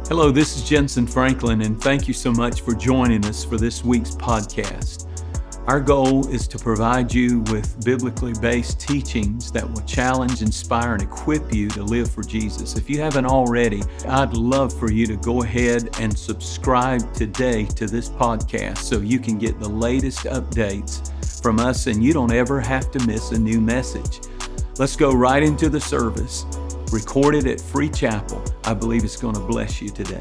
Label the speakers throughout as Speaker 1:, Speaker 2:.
Speaker 1: Hello, this is Jensen Franklin, and thank you so much for joining us for this week's podcast. Our goal is to provide you with biblically based teachings that will challenge, inspire, and equip you to live for Jesus. If you haven't already, I'd love for you to go ahead and subscribe today to this podcast so you can get the latest updates from us and you don't ever have to miss a new message. Let's go right into the service. Recorded at Free Chapel. I believe it's going to bless you today.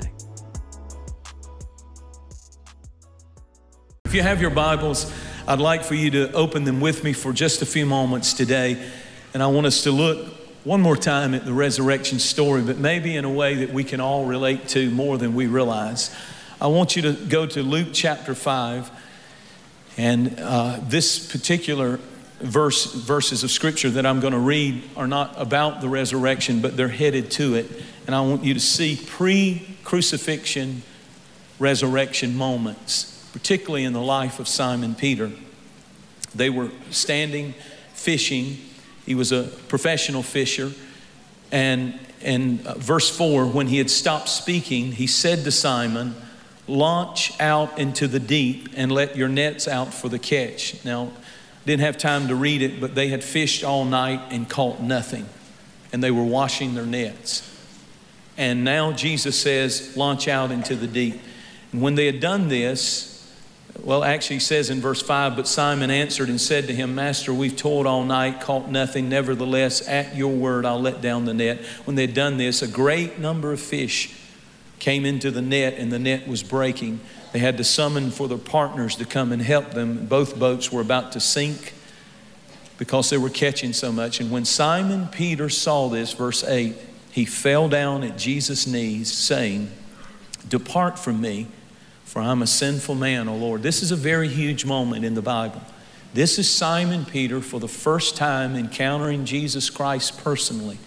Speaker 1: If you have your Bibles, I'd like for you to open them with me for just a few moments today. And I want us to look one more time at the resurrection story, but maybe in a way that we can all relate to more than we realize. I want you to go to Luke chapter 5. And this particular verses of scripture that I'm going to read are not about the resurrection, but they're headed to it. And I want you to see pre-crucifixion resurrection moments, particularly in the life of Simon Peter. They were standing fishing. He was a professional fisher. And in verse 4, when he had stopped speaking, he said to Simon, "Launch out into the deep and let your nets out for the catch." Now, didn't have time to read it, but they had fished all night and caught nothing. And they were washing their nets. And now Jesus says, launch out into the deep. And when they had done this, well, actually he says in verse 5, but Simon answered and said to him, "Master, we've toiled all night, caught nothing. Nevertheless, at your word, I'll let down the net." When they had done this, a great number of fish came into the net, and the net was breaking. They had to summon for their partners to come and help them. Both boats were about to sink because they were catching so much. And when Simon Peter saw this, verse 8, he fell down at Jesus' knees, saying, "Depart from me, for I'm a sinful man, O Lord." This is a very huge moment in the Bible. This is Simon Peter for the first time encountering Jesus Christ personally.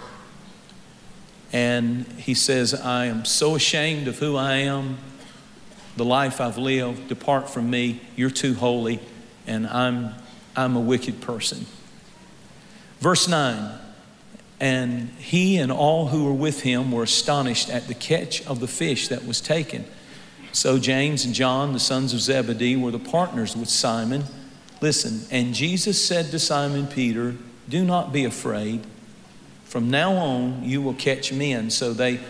Speaker 1: And he says, "I am so ashamed of who I am, the life I've lived. Depart from me. You're too holy, and I'm a wicked person." Verse 9, and he and all who were with him were astonished at the catch of the fish that was taken. So James and John, the sons of Zebedee, were the partners with Simon. Listen, and Jesus said to Simon Peter, "Do not be afraid. From now on, you will catch men." So they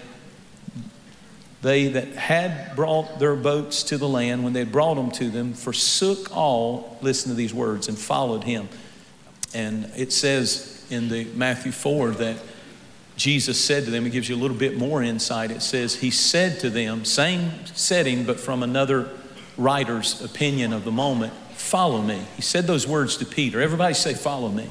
Speaker 1: that had brought their boats to the land, when they had brought them to them, forsook all, listen to these words, and followed him. And it says in the Matthew 4 that Jesus said to them, it gives you a little bit more insight. It says, he said to them, same setting, but from another writer's opinion of the moment, "Follow me." He said those words to Peter. Everybody say, "Follow me."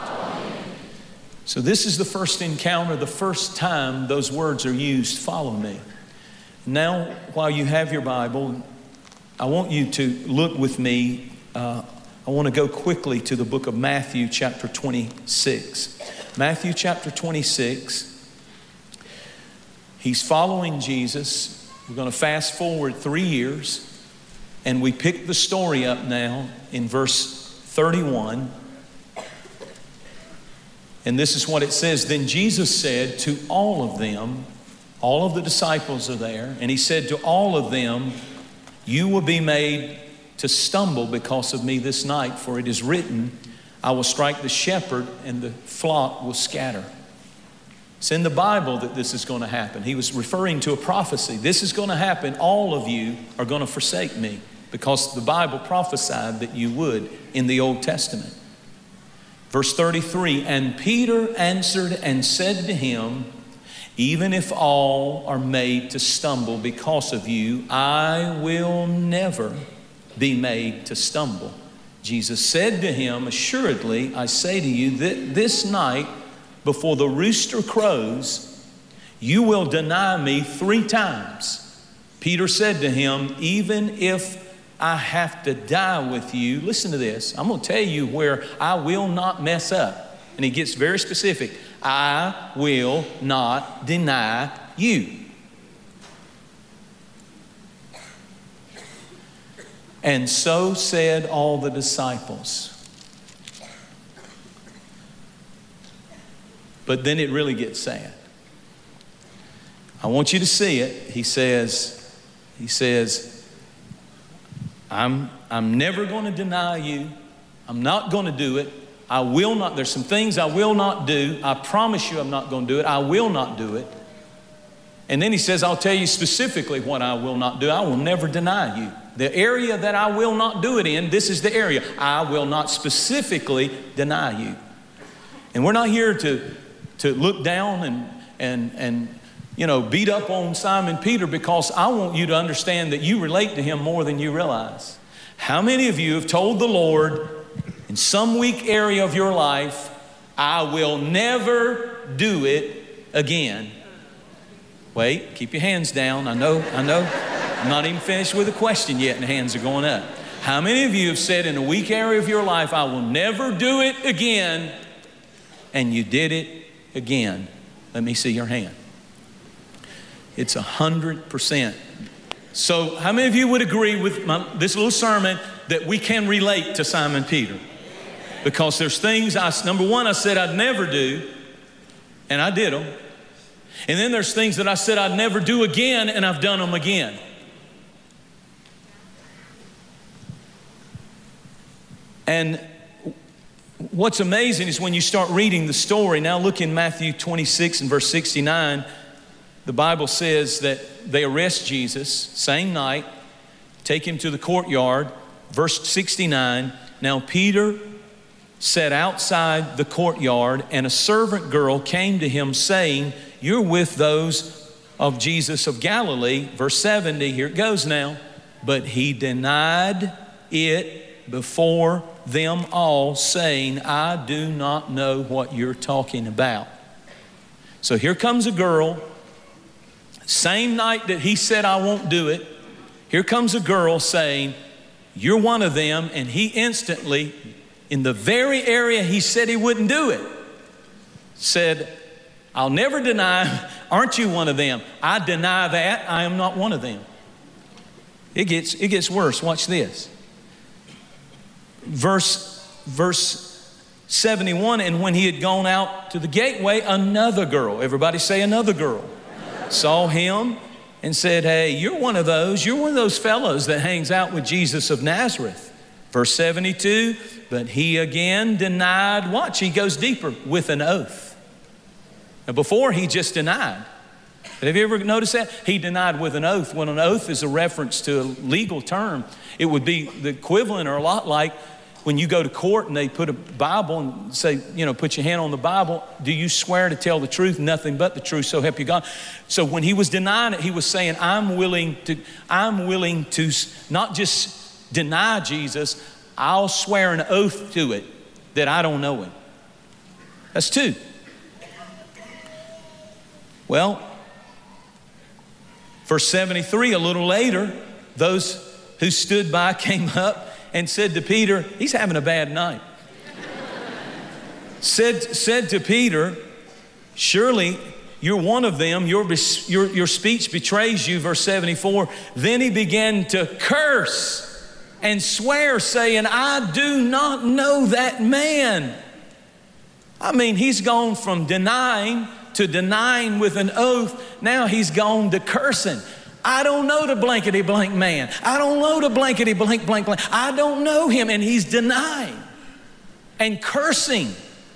Speaker 1: So this is the first encounter, the first time those words are used, "Follow me." Now, while you have your Bible, I want you to look with me. I want to go quickly to the book of Matthew chapter 26. Matthew chapter 26. He's following Jesus. We're going to fast forward 3 years. And we pick the story up now in verse 31. And this is what it says. Then Jesus said to all of them, all of the disciples are there, and he said to all of them, "You will be made to stumble because of me this night, for it is written, I will strike the shepherd and the flock will scatter." It's in the Bible that this is going to happen. He was referring to a prophecy. This is going to happen. All of you are going to forsake me, because the Bible prophesied that you would in the Old Testament. Verse 33, and Peter answered and said to him, "Even if all are made to stumble because of you, I will never be made to stumble." Jesus said to him, "Assuredly, I say to you that this night, before the rooster crows, you will deny me 3 times. Peter said to him, "Even if I have to die with you," listen to this, I'm going to tell you where I will not mess up. And he gets very specific. "I will not deny you." And so said all the disciples. But then it really gets sad. I want you to see it. He says, I'm never going to deny you. I'm not going to do it. I will not. There's some things I will not do. I promise you I'm not going to do it. I will not do it. And then he says, I'll tell you specifically what I will not do. I will never deny you. The area that I will not do it in, this is the area. I will not specifically deny you. And we're not here to look down and beat up on Simon Peter, because I want you to understand that you relate to him more than you realize. How many of you have told the Lord in some weak area of your life, I will never do it again? Wait, keep your hands down. I know. I'm not even finished with the question yet and the hands are going up. How many of you have said in a weak area of your life, I will never do it again, and you did it again? Let me see your hand. It's 100%. So how many of you would agree with this little sermon that we can relate to Simon Peter? Because there's things, number one, I said I'd never do, and I did them. And then there's things that I said I'd never do again, and I've done them again. And what's amazing is when you start reading the story, now look in Matthew 26 and verse 69, the Bible says that they arrest Jesus same night, take him to the courtyard. Verse 69, now Peter sat outside the courtyard, and a servant girl came to him saying, you're with those of Jesus of Galilee. Verse 70, here it goes now. But he denied it before them all, saying, I do not know what you're talking about. So here comes a girl. Same night that he said, I won't do it, here comes a girl saying, you're one of them. And he instantly, in the very area he said he wouldn't do it, said, I'll never deny, aren't you one of them? I deny that, I am not one of them. It gets worse. Watch this. Verse 71, and when he had gone out to the gateway, another girl, everybody say another girl, saw him and said, hey, you're one of those fellows that hangs out with Jesus of Nazareth. Verse 72, but he again denied, watch, he goes deeper, with an oath. Now before he just denied. But have you ever noticed that? He denied with an oath. When an oath is a reference to a legal term, it would be the equivalent or a lot like when you go to court and they put a Bible and say, put your hand on the Bible. Do you swear to tell the truth, nothing but the truth, so help you God? So when he was denying it, he was saying, I'm willing to not just deny Jesus, I'll swear an oath to it that I don't know him. That's two. Well, verse 73, a little later, those who stood by came up and said to Peter, he's having a bad night. said to Peter, surely you're one of them, your speech betrays you, verse 74. Then he began to curse and swear, saying, I do not know that man. I mean, he's gone from denying to denying with an oath. Now he's gone to cursing. I don't know the blankety blank man. I don't know the blankety blank blank blank. I don't know him. And he's denying and cursing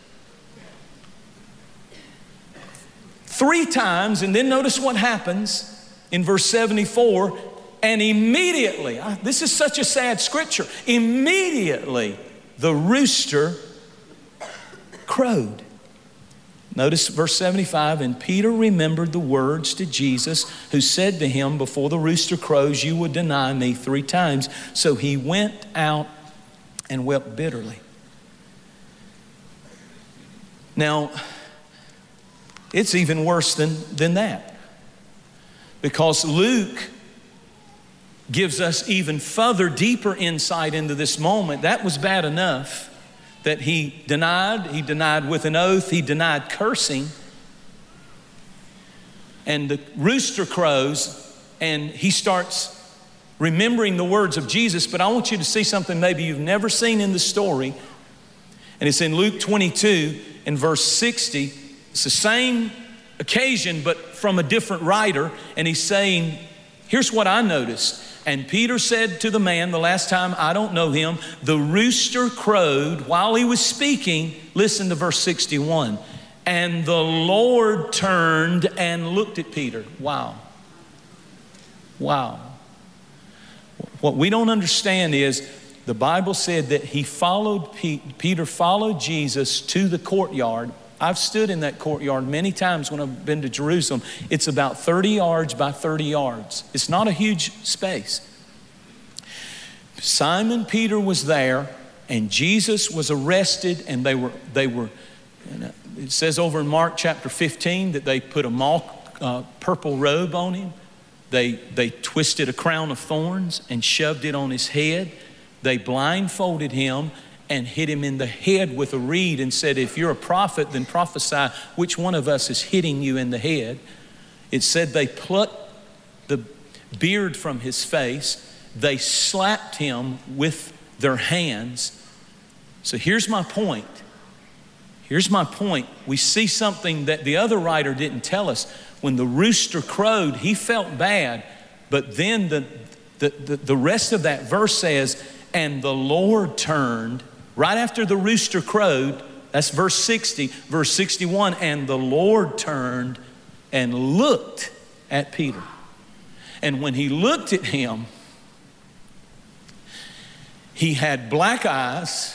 Speaker 1: 3 times. And then notice what happens in verse 74. And immediately, this is such a sad scripture, immediately the rooster crowed. Notice verse 75, and Peter remembered the words to Jesus, who said to him, before the rooster crows, you would deny me 3 times. So he went out and wept bitterly. Now, it's even worse than that, because Luke gives us even further, deeper insight into this moment. That was bad enough that he denied with an oath, he denied cursing. And the rooster crows and he starts remembering the words of Jesus. But I want you to see something maybe you've never seen in the story. And it's in Luke 22 and verse 60. It's the same occasion, but from a different writer. And he's saying, here's what I noticed. And Peter said to the man, the last time, I don't know him, the rooster crowed while he was speaking. Listen to verse 61. And the Lord turned and looked at Peter. Wow. Wow. What we don't understand is the Bible said that he followed, Peter followed Jesus to the courtyard. I've stood in that courtyard many times when I've been to Jerusalem. It's about 30 yards by 30 yards. It's not a huge space. Simon Peter was there, and Jesus was arrested, and they were. It says over in Mark chapter 15 that they put a purple robe on him. They twisted a crown of thorns and shoved it on his head. They blindfolded him and hit him in the head with a reed and said, if you're a prophet, then prophesy which one of us is hitting you in the head. It said they plucked the beard from his face. They slapped him with their hands. So here's my point. Here's my point. We see something that the other writer didn't tell us. When the rooster crowed, he felt bad. But then the rest of that verse says, and the Lord turned, right after the rooster crowed, that's verse 60, verse 61, and the Lord turned and looked at Peter. And when he looked at him, he had black eyes,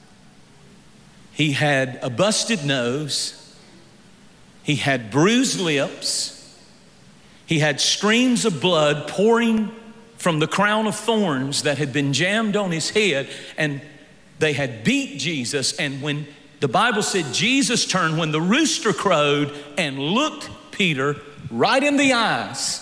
Speaker 1: he had a busted nose, he had bruised lips, he had streams of blood pouring from the crown of thorns that had been jammed on his head, and they had beat Jesus. And when the Bible said Jesus turned, when the rooster crowed and looked Peter right in the eyes,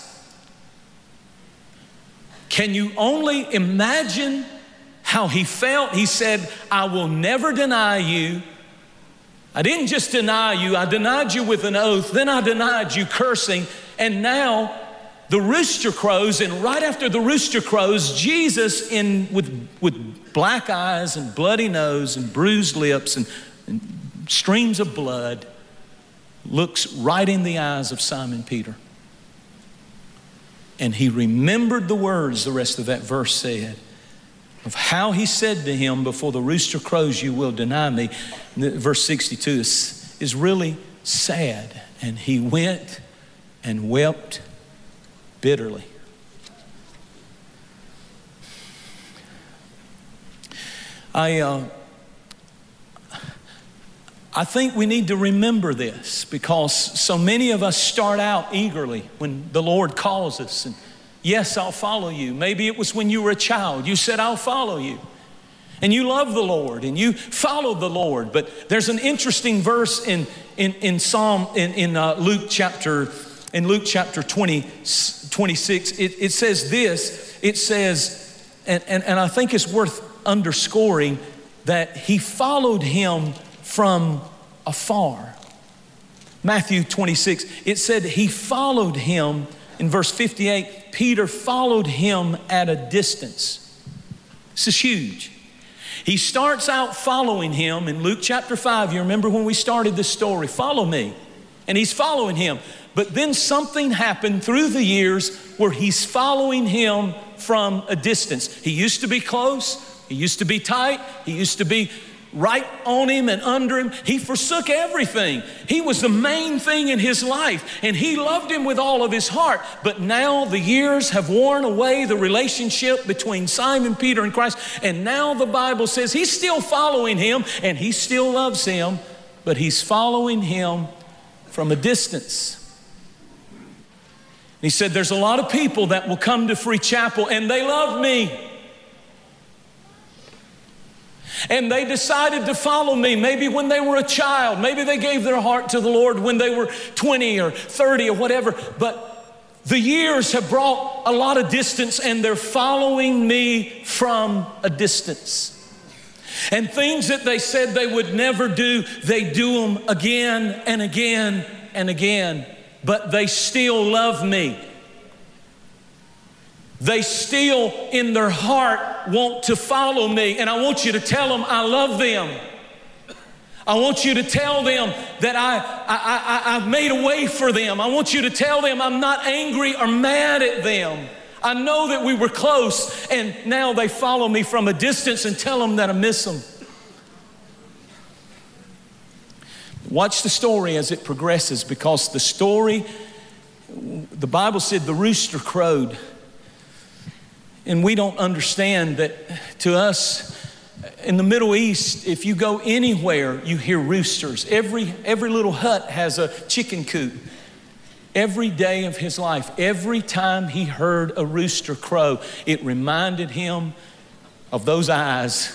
Speaker 1: can you only imagine how he felt? He said, I will never deny you. I didn't just deny you, I denied you with an oath, then I denied you cursing, and now the rooster crows, and right after the rooster crows, Jesus with black eyes and bloody nose and bruised lips and streams of blood looks right in the eyes of Simon Peter. And he remembered the words, the rest of that verse said, of how he said to him, before the rooster crows, you will deny me. Verse 62 is really sad. And he went and wept bitterly. I think we need to remember this, because so many of us start out eagerly when the Lord calls us. And yes, I'll follow you. Maybe it was when you were a child. You said, I'll follow you. And you love the Lord and you followed the Lord. But there's an interesting verse in Luke chapter 26. It says this. It says, and I think it's worth underscoring, that he followed him from afar. Matthew 26, it said he followed him. In verse 58, Peter followed him at a distance. This is huge. He starts out following him in Luke chapter 5. You remember when we started this story, follow me. And he's following him. But then something happened through the years where he's following him from a distance. He used to be close. He used to be tight. He used to be right on him and under him. He forsook everything. He was the main thing in his life, and he loved him with all of his heart. But now the years have worn away the relationship between Simon Peter and Christ, and now the Bible says he's still following him and he still loves him, but he's following him from a distance. He said, there's a lot of people that will come to Free Chapel and they love me. And they decided to follow me maybe when they were a child. Maybe they gave their heart to the Lord when they were 20 or 30 or whatever. But the years have brought a lot of distance, and they're following me from a distance. And things that they said they would never do, they do them again and again and again. But they still love me. They still, in their heart, want to follow me. And I want you to tell them I love them. I want you to tell them that I've made a way for them. I want you to tell them I'm not angry or mad at them. I know that we were close, and now they follow me from a distance, and tell them that I miss them. Watch the story as it progresses, because the story, the Bible said the rooster crowed. And we don't understand that to us, in the Middle East, if you go anywhere, you hear roosters. Every little hut has a chicken coop. Every day of his life, every time he heard a rooster crow, it reminded him of those eyes,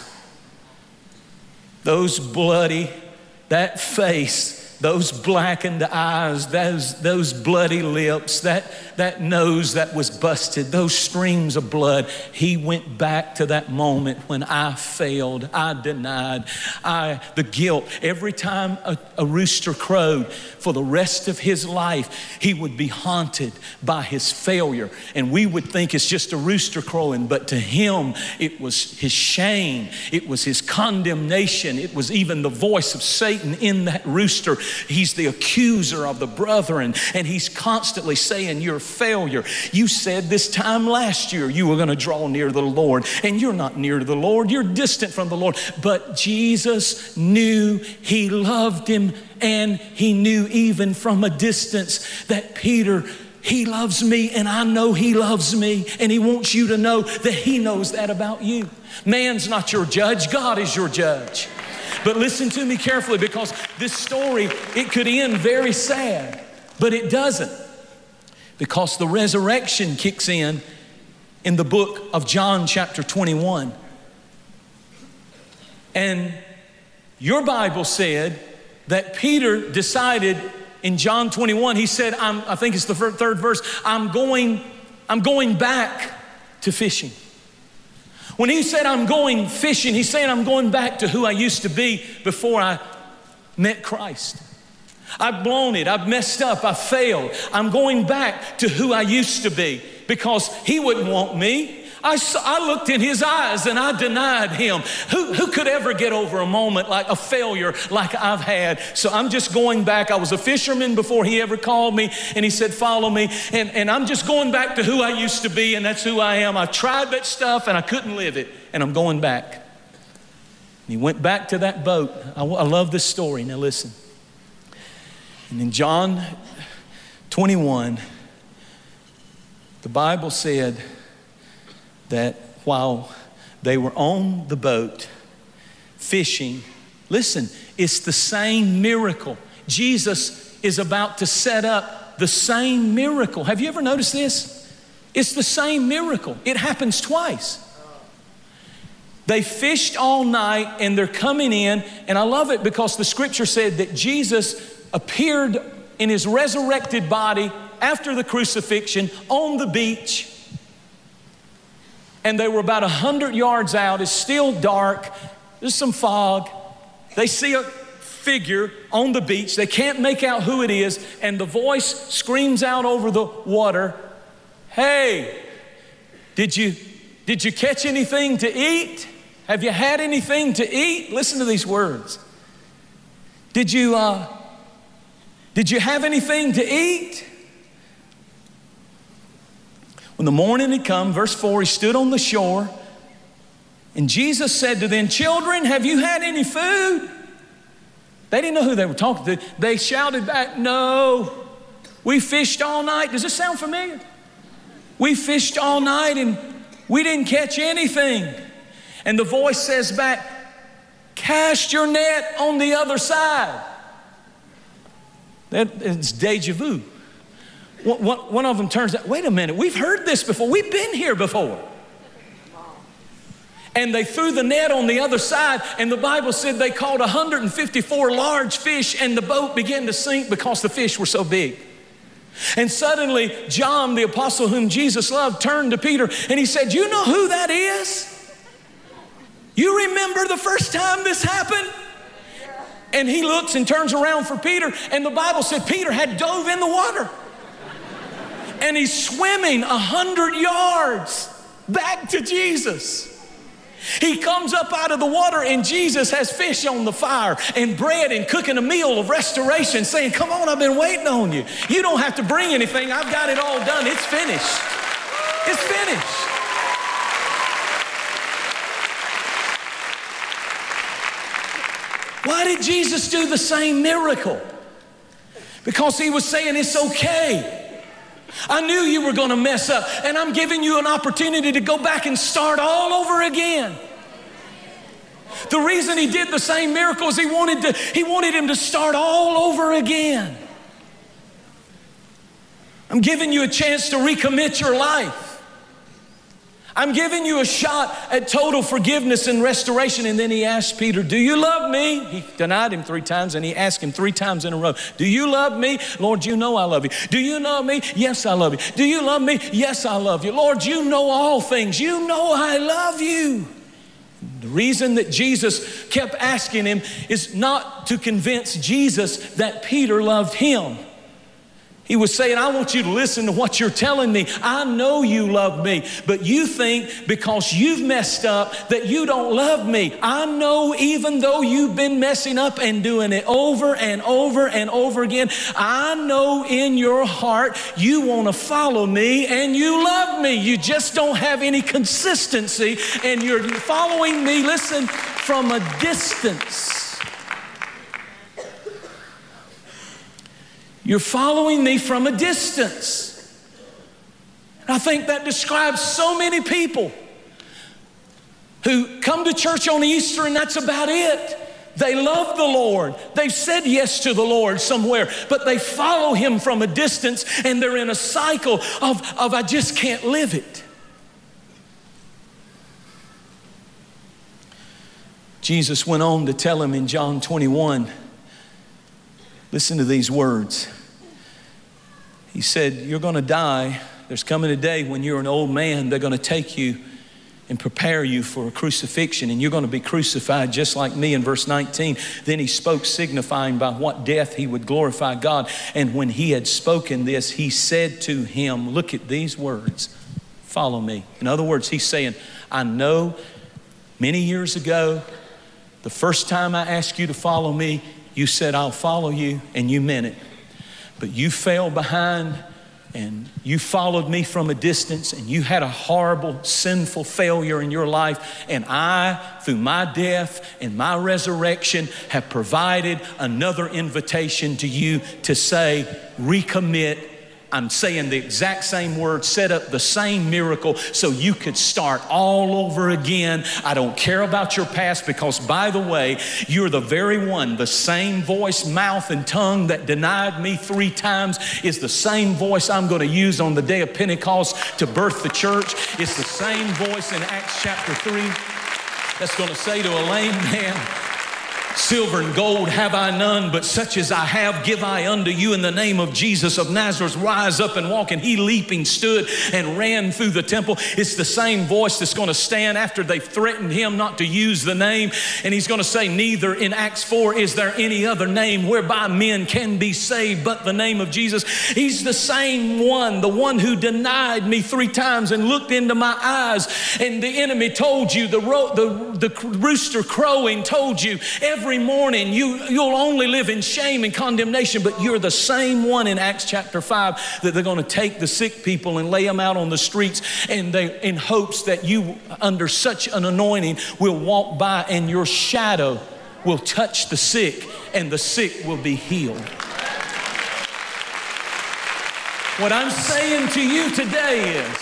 Speaker 1: those bloody, that face, those blackened eyes, those bloody lips, that nose that was busted, those streams of blood. He went back to that moment when I failed, I denied, the guilt. Every time a rooster crowed, for the rest of his life, he would be haunted by his failure. And we would think it's just a rooster crowing, but to him, it was his shame. It was his condemnation. It was even the voice of Satan in that rooster. He's the accuser of the brethren, and he's constantly saying, you're a failure. You said this time last year you were going to draw near to the Lord, and you're not near to the Lord. You're distant from the Lord. But Jesus knew, he loved him, and he knew even from a distance that Peter, he loves me, and I know he loves me, and he wants you to know that he knows that about you. Man's not your judge. God is your judge. But listen to me carefully, because this story, it could end very sad, but it doesn't. Because the resurrection kicks in the book of John chapter 21. And your Bible said that Peter decided in John 21, he said, I think it's the third verse, I'm going back to fishing. When he said, I'm going fishing, he's saying, I'm going back to who I used to be before I met Christ. I've blown it. I've messed up. I failed. I'm going back to who I used to be, because he wouldn't want me. I looked in his eyes and I denied him. Who could ever get over a moment like a failure like I've had? So I'm just going back. I was a fisherman before he ever called me, and he said, follow me. And I'm just going back to who I used to be, and that's who I am. I tried that stuff and I couldn't live it, and I'm going back. And he went back to that boat. I love this story. Now listen. And in John 21, the Bible said that while they were on the boat fishing, listen, it's the same miracle. Jesus is about to set up the same miracle. Have you ever noticed this? It's the same miracle. It happens twice. They fished all night and they're coming in, and I love it because the scripture said that Jesus appeared in his resurrected body after the crucifixion on the beach. And they were about 100 yards out. It's still dark. There's some fog. They see a figure on the beach. They can't make out who it is. And the voice screams out over the water, hey, did you catch anything to eat? Have you had anything to eat? Listen to these words. Did you have anything to eat? When the morning had come, verse 4, he stood on the shore, and Jesus said to them, children, have you had any food? They didn't know who they were talking to. They shouted back, no, we fished all night. Does this sound familiar? We fished all night and we didn't catch anything. And the voice says back, cast your net on the other side. It's deja vu. One of them turns out, wait a minute, we've heard this before. We've been here before. And they threw the net on the other side, and the Bible said they caught 154 large fish, and the boat began to sink because the fish were so big. And suddenly, John, the apostle whom Jesus loved, turned to Peter, and he said, you know who that is? You remember the first time this happened? And he looks and turns around for Peter, and the Bible said Peter had dove in the water. And he's swimming 100 yards back to Jesus. He comes up out of the water and Jesus has fish on the fire and bread and cooking a meal of restoration, saying, come on, I've been waiting on you. You don't have to bring anything. I've got it all done. It's finished. It's finished. Why did Jesus do the same miracle? Because he was saying it's okay. I knew you were going to mess up, and I'm giving you an opportunity to go back and start all over again. The reason he did the same miracle is he wanted him to start all over again. I'm giving you a chance to recommit your life. I'm giving you a shot at total forgiveness and restoration. And then he asked Peter, do you love me? He denied him 3 times, and he asked him 3 times in a row, do you love me? Lord, you know I love you. Do you love me? Yes, I love you. Do you love me? Yes, I love you. Lord, you know all things. You know I love you. The reason that Jesus kept asking him is not to convince Jesus that Peter loved him. He was saying, I want you to listen to what you're telling me. I know you love me, but you think because you've messed up that you don't love me. I know even though you've been messing up and doing it over and over and over again, I know in your heart you want to follow me and you love me. You just don't have any consistency, and you're following me, listen, from a distance. You're following me from a distance. And I think that describes so many people who come to church on Easter and that's about it. They love the Lord. They've said yes to the Lord somewhere, but they follow him from a distance, and they're in a cycle of I just can't live it. Jesus went on to tell him in John 21, listen to these words. He said, you're going to die. There's coming a day when you're an old man, they're going to take you and prepare you for a crucifixion, and you're going to be crucified just like me. In verse 19, then he spoke, signifying by what death he would glorify God. And when he had spoken this, he said to him, look at these words, follow me. In other words, he's saying, I know many years ago, the first time I asked you to follow me, you said, I'll follow you, and you meant it. But you fell behind, and you followed me from a distance, and you had a horrible, sinful failure in your life. And I, through my death and my resurrection, have provided another invitation to you to say, recommit. I'm saying the exact same word, set up the same miracle so you could start all over again. I don't care about your past, because by the way, you're the very one, the same voice, mouth, and tongue that denied me 3 times is the same voice I'm going to use on the day of Pentecost to birth the church. It's the same voice in Acts chapter 3 that's going to say to a lame man, silver and gold have I none, but such as I have give I unto you. In the name of Jesus of Nazareth, rise up and walk. And he leaping stood and ran through the temple. It's the same voice that's going to stand after they've threatened him not to use the name. And he's going to say, neither in Acts 4 is there any other name whereby men can be saved but the name of Jesus. He's the same one, the one who denied me 3 times and looked into my eyes. And the enemy told you, the rooster crowing told you, every morning you'll only live in shame and condemnation, but you're the same one in Acts chapter 5 that they're going to take the sick people and lay them out on the streets, and they in hopes that you under such an anointing will walk by and your shadow will touch the sick and the sick will be healed. What I'm saying to you today is,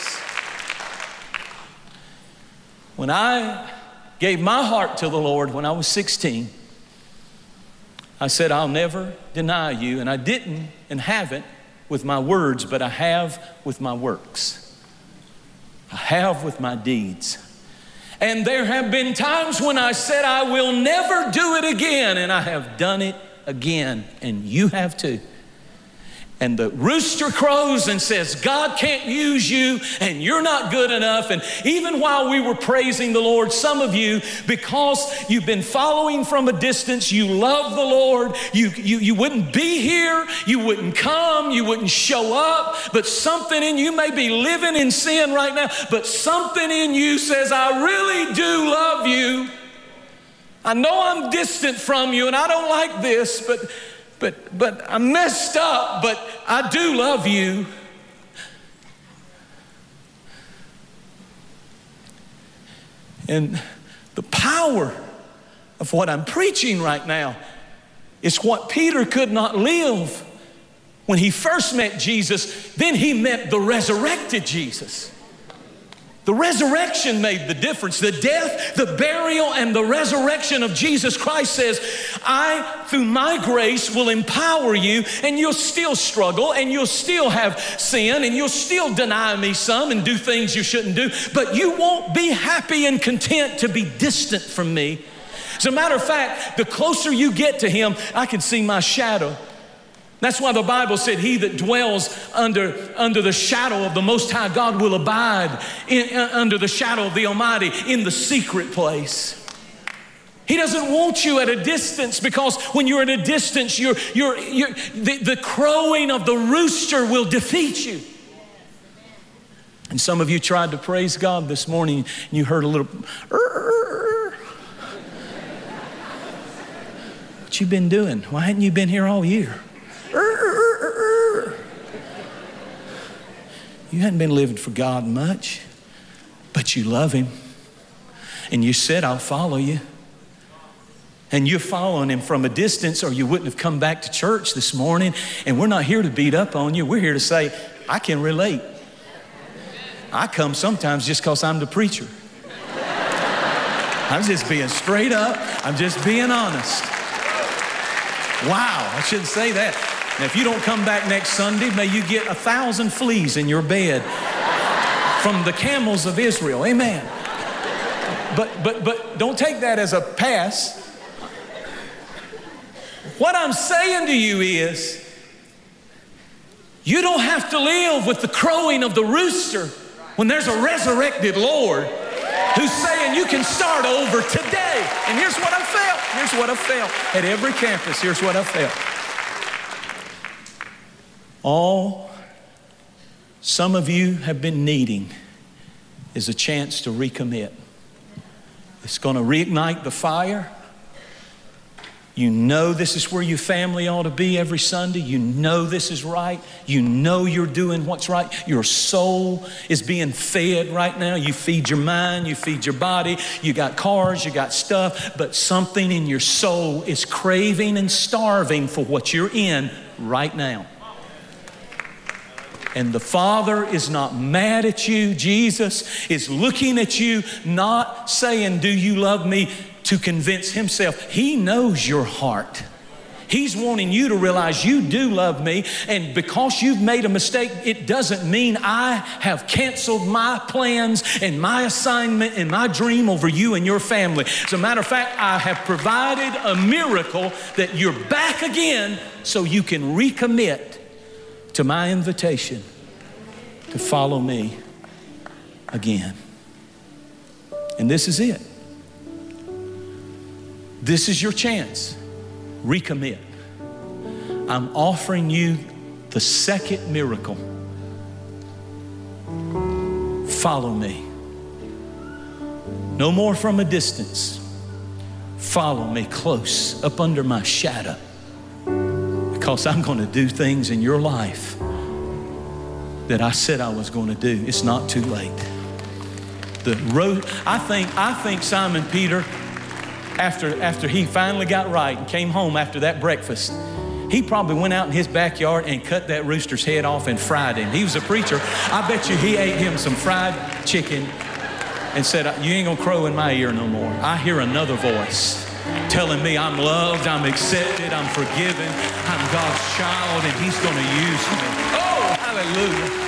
Speaker 1: when I gave my heart to the Lord when I was 16, I said, I'll never deny you. And I didn't and haven't with my words, but I have with my works. I have with my deeds. And there have been times when I said, I will never do it again. And I have done it again. And you have too. and the rooster crows and says, God can't use you and you're not good enough. And even while we were praising the Lord, some of you, because you've been following from a distance, you love the Lord, you wouldn't be here, you wouldn't come, you wouldn't show up, but something in you may be living in sin right now, but something in you says, I really do love you. I know I'm distant from you and I don't like this, but I messed up, but I do love you. And the power of what I'm preaching right now is what Peter could not live when he first met Jesus. Then he met the resurrected Jesus. The resurrection made the difference. The death, the burial, and the resurrection of Jesus Christ says, I, through my grace, will empower you, and you'll still struggle, and you'll still have sin, and you'll still deny me some and do things you shouldn't do, but you won't be happy and content to be distant from me. As a matter of fact, the closer you get to him, I can see my shadow. That's why the Bible said, he that dwells under the shadow of the Most High God will abide under the shadow of the Almighty in the secret place. He doesn't want you at a distance, because when you're at a distance, the crowing of the rooster will defeat you. And some of you tried to praise God this morning and you heard a little, what you been doing? Why hadn't you been here all year? You hadn't been living for God much, but you love him. And you said, I'll follow you. And you're following him from a distance, or you wouldn't have come back to church this morning. And we're not here to beat up on you. We're here to say, I can relate. I come sometimes just because I'm the preacher. I'm just being straight up. I'm just being honest. Wow, I shouldn't say that. Now, if you don't come back next Sunday, may you get 1,000 fleas in your bed from the camels of Israel. Amen. But don't take that as a pass. What I'm saying to you is, you don't have to live with the crowing of the rooster when there's a resurrected Lord who's saying you can start over today. And here's what I felt. Here's what I felt at every campus. Here's what I felt. All some of you have been needing is a chance to recommit. It's going to reignite the fire. You know this is where your family ought to be every Sunday. You know this is right. You know you're doing what's right. Your soul is being fed right now. You feed your mind, you feed your body. You got cars, you got stuff, but something in your soul is craving and starving for what you're in right now. And the Father is not mad at you. Jesus is looking at you, not saying, do you love me, to convince himself. He knows your heart. He's wanting you to realize you do love me. And because you've made a mistake, it doesn't mean I have canceled my plans and my assignment and my dream over you and your family. As a matter of fact, I have provided a miracle that you're back again so you can recommit to my invitation to follow me again. And this is it. This is your chance. Recommit. I'm offering you the second miracle. Follow me. No more from a distance. Follow me close up under my shadow. Because I'm going to do things in your life that I said I was going to do. It's not too late. The road, I think Simon Peter, after he finally got right and came home after that breakfast, he probably went out in his backyard and cut that rooster's head off and fried him. He was a preacher. I bet you he ate him some fried chicken and said, you ain't gonna crow in my ear no more. I hear another voice telling me I'm loved, I'm accepted, I'm forgiven, I'm God's child, and he's gonna use me. Oh, hallelujah.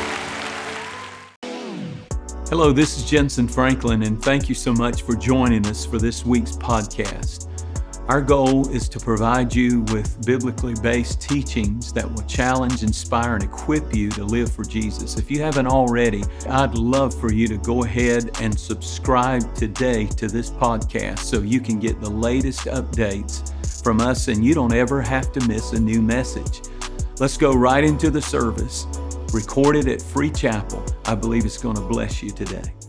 Speaker 1: Hello, this is Jensen Franklin, and thank you so much for joining us for this week's podcast. Our goal is to provide you with biblically based teachings that will challenge, inspire, and equip you to live for Jesus. If you haven't already, I'd love for you to go ahead and subscribe today to this podcast so you can get the latest updates from us and you don't ever have to miss a new message. Let's go right into the service. Recorded at Free Chapel. I believe it's going to bless you today.